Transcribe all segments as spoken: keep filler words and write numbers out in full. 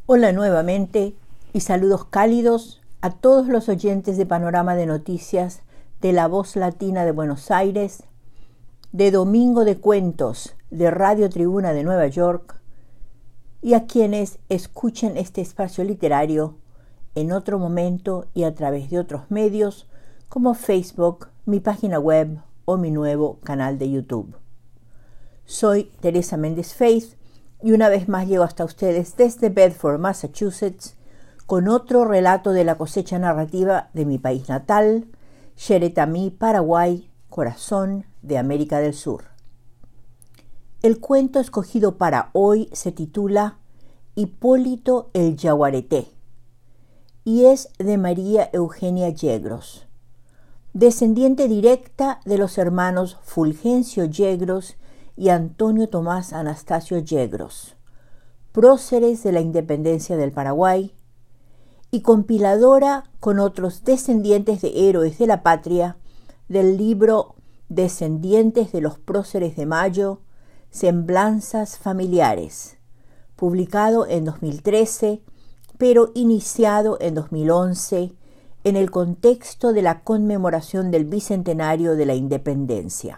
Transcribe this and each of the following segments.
Hola nuevamente y saludos cálidos a todos los oyentes de Panorama de Noticias de La Voz Latina de Buenos Aires, de Domingo de Cuentos de Radio Tribuna de Nueva York y a quienes escuchen este espacio literario en otro momento y a través de otros medios como Facebook, mi página web o mi nuevo canal de YouTube. Soy Teresa Méndez Faith y una vez más llego hasta ustedes desde Bedford, Massachusetts, con otro relato de la cosecha narrativa de mi país natal, Xeretamí, Paraguay, corazón de América del Sur. El cuento escogido para hoy se titula Hipólito el Yaguareté y es de María Eugenia Yegros, descendiente directa de los hermanos Fulgencio Yegros y Antonio Tomás Anastasio Yegros, próceres de la independencia del Paraguay, y compiladora con otros descendientes de héroes de la patria del libro Descendientes de los Próceres de Mayo, Semblanzas Familiares, publicado en dos mil trece, pero iniciado en dos mil once en el contexto de la conmemoración del bicentenario de la independencia.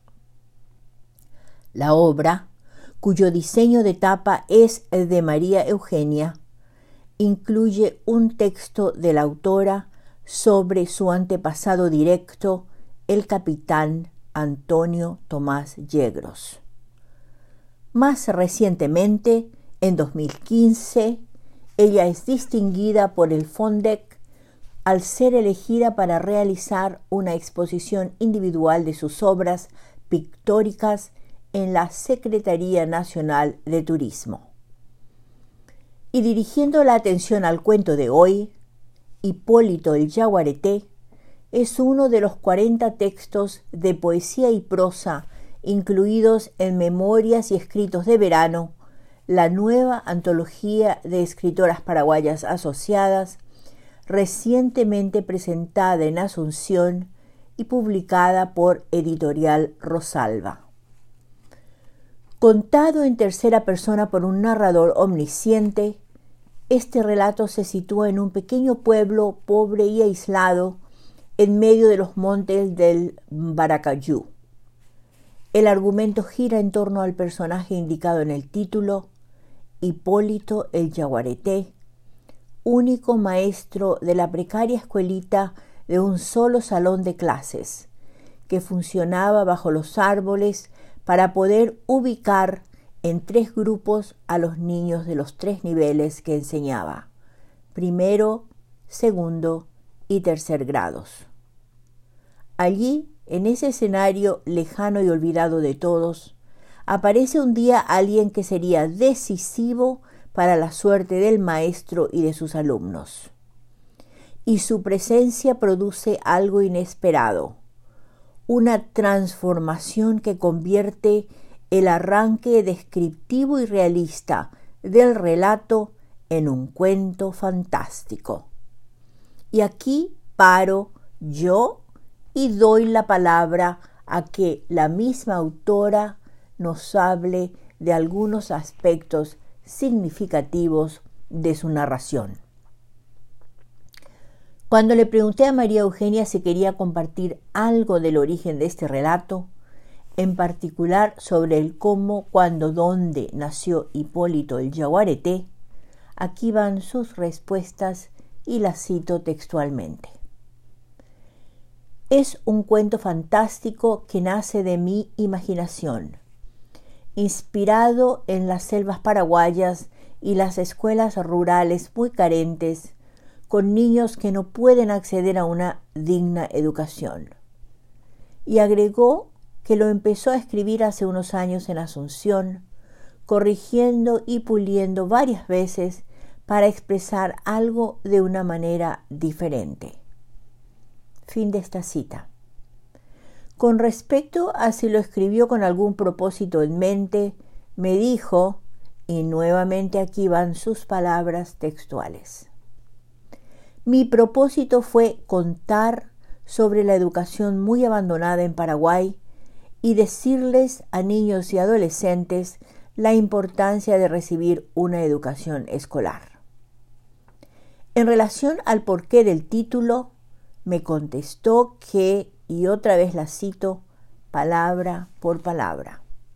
La obra, cuyo diseño de tapa es el de María Eugenia, incluye un texto de la autora sobre su antepasado directo, el capitán Antonio Tomás Yegros. Más recientemente, en dos mil quince, ella es distinguida por el FONDEC al ser elegida para realizar una exposición individual de sus obras pictóricas en la Secretaría Nacional de Turismo. Y dirigiendo la atención al cuento de hoy, Hipólito el Yaguareté es uno de los cuarenta textos de poesía y prosa incluidos en Memorias y Escritos de Verano, la nueva antología de escritoras paraguayas asociadas, recientemente presentada en Asunción y publicada por Editorial Rosalba. Contado en tercera persona por un narrador omnisciente, este relato se sitúa en un pequeño pueblo pobre y aislado en medio de los montes del Baracayú. El argumento gira en torno al personaje indicado en el título, Hipólito el Yaguareté, único maestro de la precaria escuelita de un solo salón de clases, que funcionaba bajo los árboles para poder ubicar en tres grupos a los niños de los tres niveles que enseñaba, primero, segundo y tercer grados. Allí, en ese escenario lejano y olvidado de todos, aparece un día alguien que sería decisivo para la suerte del maestro y de sus alumnos. Y su presencia produce algo inesperado, una transformación que convierte el arranque descriptivo y realista del relato en un cuento fantástico. Y aquí paro yo y doy la palabra a que la misma autora nos hable de algunos aspectos significativos de su narración. Cuando le pregunté a María Eugenia si quería compartir algo del origen de este relato, en particular sobre el cómo, cuándo, dónde nació Hipólito el Yaguareté, aquí van sus respuestas y las cito textualmente. Es un cuento fantástico que nace de mi imaginación, inspirado en las selvas paraguayas y las escuelas rurales muy carentes, con niños que no pueden acceder a una digna educación. Y agregó que lo empezó a escribir hace unos años en Asunción, corrigiendo y puliendo varias veces para expresar algo de una manera diferente. Fin de esta cita. Con respecto a si lo escribió con algún propósito en mente, me dijo, y nuevamente aquí van sus palabras textuales: mi propósito fue contar sobre la educación muy abandonada en Paraguay y decirles a niños y adolescentes la importancia de recibir una educación escolar. En relación al porqué del título, me contestó que, y otra vez la cito, palabra por palabra.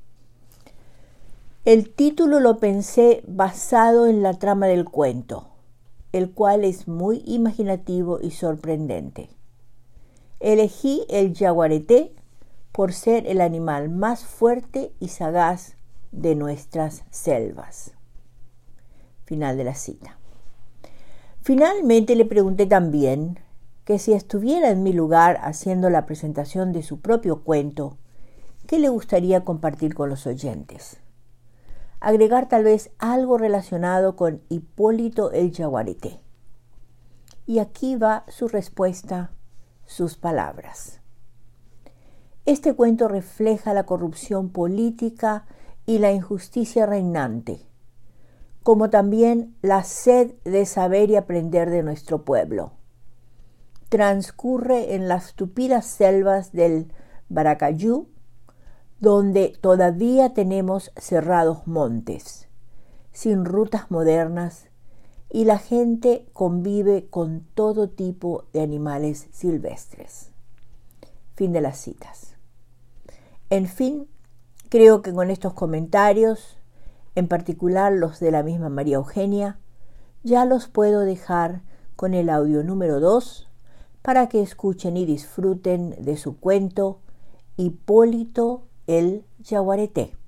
El título lo pensé basado en la trama del cuento, el cual es muy imaginativo y sorprendente. Elegí el yaguareté por ser el animal más fuerte y sagaz de nuestras selvas. Final de la cita. Finalmente le pregunté también que si estuviera en mi lugar haciendo la presentación de su propio cuento, ¿qué le gustaría compartir con los oyentes? Agregar tal vez algo relacionado con Hipólito el yaguareté. Y aquí va su respuesta, sus palabras. Este cuento refleja la corrupción política y la injusticia reinante, como también la sed de saber y aprender de nuestro pueblo. Transcurre en las tupidas selvas del Baracayú, donde todavía tenemos cerrados montes, sin rutas modernas, y la gente convive con todo tipo de animales silvestres. Fin de las citas. En fin, creo que con estos comentarios, en particular los de la misma María Eugenia, ya los puedo dejar con el audio número dos para que escuchen y disfruten de su cuento Hipólito el yaguareté.